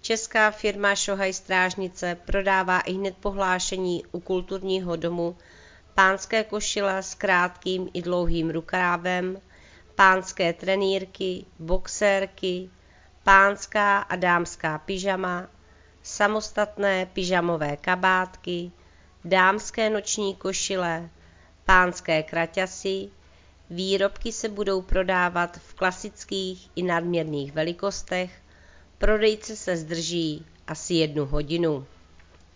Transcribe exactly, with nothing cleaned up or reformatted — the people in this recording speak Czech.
Česká firma Šohaj Strážnice prodává ihned po hlášení u kulturního domu pánské košile s krátkým i dlouhým rukávem, pánské trenýrky, boxérky, pánská a dámská pyžama, samostatné pyžamové kabátky, dámské noční košile, pánské kraťasy. Výrobky se budou prodávat v klasických i nadměrných velikostech. Prodejce se zdrží asi jednu hodinu.